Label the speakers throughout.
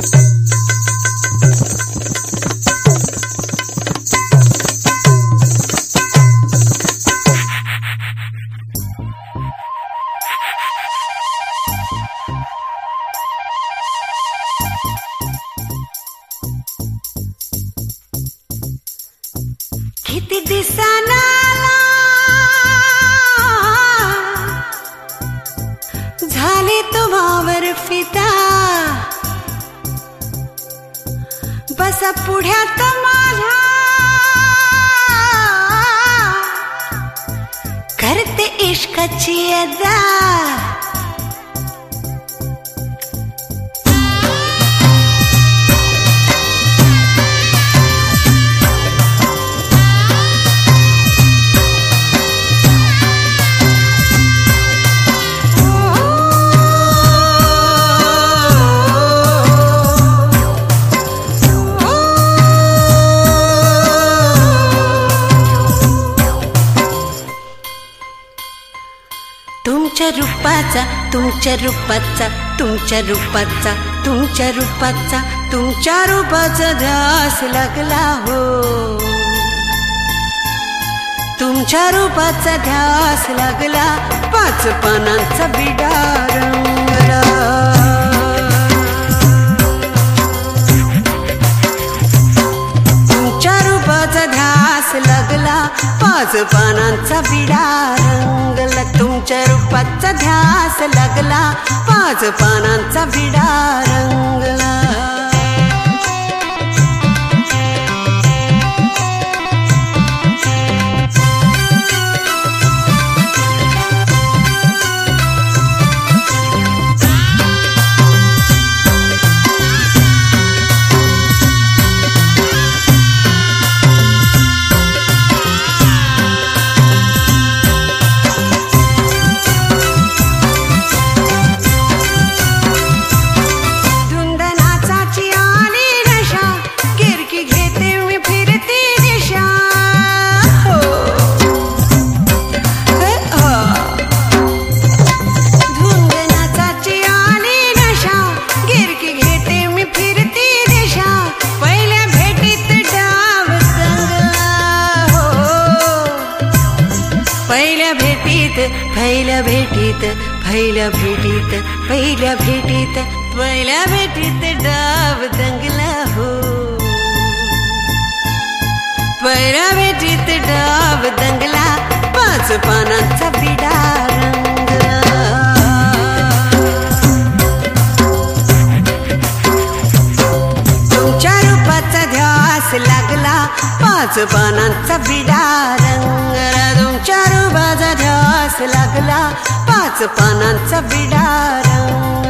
Speaker 1: किती दिसाना झाले तुम्हावर फिदा, बसा पुढ्यात माझ्या करते इश्काची अदा। तुमच्या रूपाचा तुमच्या रूपाचा तुमच्या रूपाचा तुमच्या रूपाचा तुमच्या रूपाचा ध्यास लागला हो, तुमच्या रूपाचा ध्यास लागला, 5 पानांचा विडा रंगला। तुमच्या रूपाचा ध्यास लागला, 5 पानांचा विडा रंगला। तुमच्या रूपाचा ध्यास लागला, 5 पानांचा विडा रंगला। पहिल्या भेटीत पहिल्या भेटीत पहिल्या भेटीत पहिल्या भेटीत डाव दंगला हो, पहिल्या भेटीत डाव दंगला, 5 पानांचा विडा रंगला। तुमच्या रूपाचा ध्यास लागला, 5 पानांचा विडा रंगला। तुमच्या रूपाचा ध्यास लागला, 5 पानांचा विडा रंगला।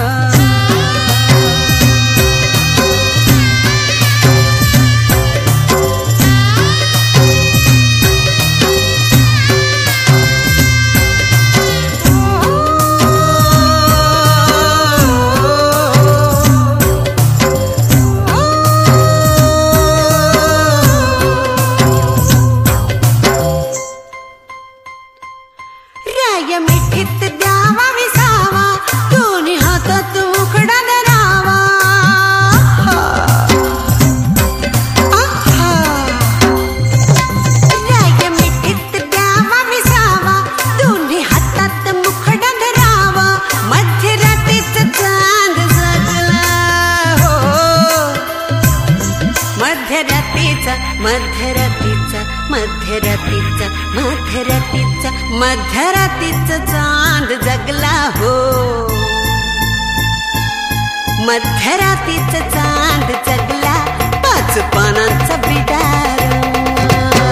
Speaker 1: मिठीत द्यावा विसावा, दोन्ही हातात मुखडा धरावा, राय मिठीत द्यावा विसावा, दोन्ही हातात मुखडा धरावा, मध्यरात्रीच चांद जगला हो, मध्यरात्रीचा मध्यरात्रीचा मध्यरात्रीचा मध्यरात्रीचा मध्यरात्रीचा चांद जगला हो, मध्यरात्रीचा चांद जगला, 5 पानांचा विडा रंगला।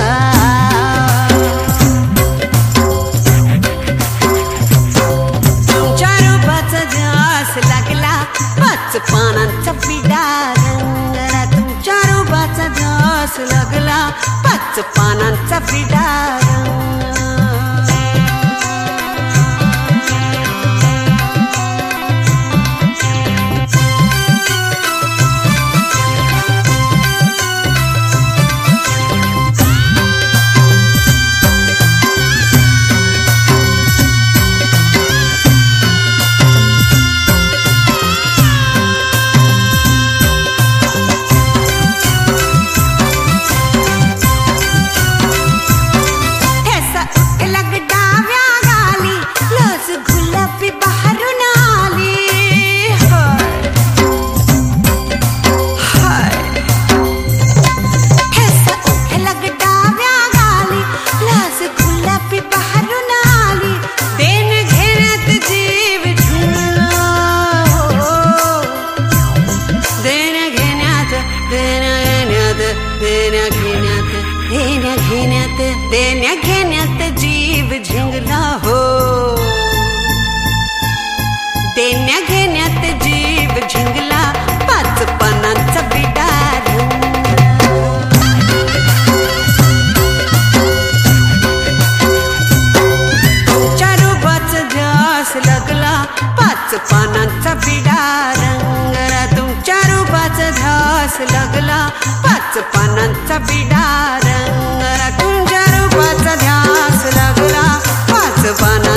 Speaker 1: तुमच्या रूपाचा ध्यास लागला, 5 पानांचा विडा रंगला। तुमच्या रूपाचा ध्यास लागला, 5 पानांचा विडा रंगला। देण्या घेण्यात देण्या घेण्यात जीव झिंगला हो, देण्या घेण्यात जीव झिंगला, 5 पानांचा विडा तुमच्या रूपाचा ध्यास लागला, 5 पानांचा विडा रंगला, तुमच्या रूपाचा ध्यास लागला, 5 पानांचा विडा रंगला, तुमच्या रूपाचा ध्यास लागला, 5 पानांचा